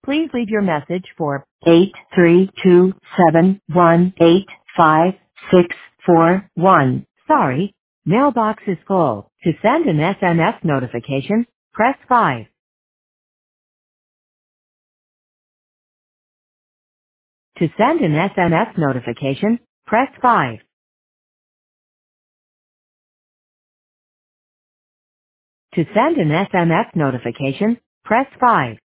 Please leave your message for 832718561. Sorry, mailbox is full. To send an SMS notification, press 5. To send an SMS notification, press 5. To send an SMS notification, press 5.